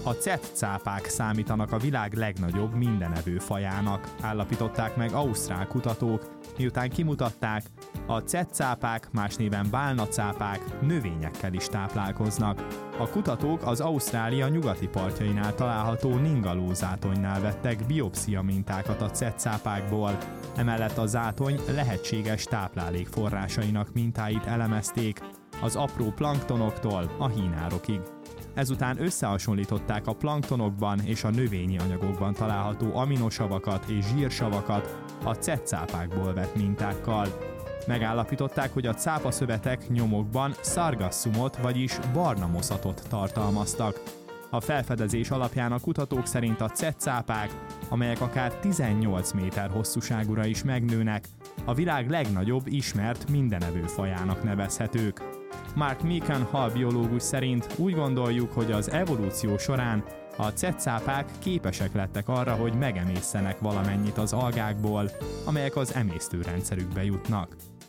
A cettcápák számítanak a világ legnagyobb mindenevő fajának, állapították meg ausztrál kutatók, miután kimutatták, a cettcápák, más néven bálnacápák növényekkel is táplálkoznak. A kutatók az Ausztrália nyugati partjainál található Ningaloo zátonynál vettek biopszia mintákat a cettcápákból, emellett a zátony lehetséges táplálékforrásainak mintáit elemezték, az apró planktonoktól a hínárokig. Ezután összehasonlították a planktonokban és a növényi anyagokban található aminosavakat és zsírsavakat a cettcápákból vett mintákkal. Megállapították, hogy a cápaszövetek nyomokban szargasszumot, vagyis barna moszatot tartalmaztak. A felfedezés alapján a kutatók szerint a cettcápák, amelyek akár 18 méter hosszúságúra is megnőnek, a világ legnagyobb ismert mindenevő fajának nevezhetők. Mark Meekan halbiológus szerint úgy gondoljuk, hogy az evolúció során a cettcápák képesek lettek arra, hogy megemészszenek valamennyit az algákból, amelyek az emésztőrendszerükbe jutnak.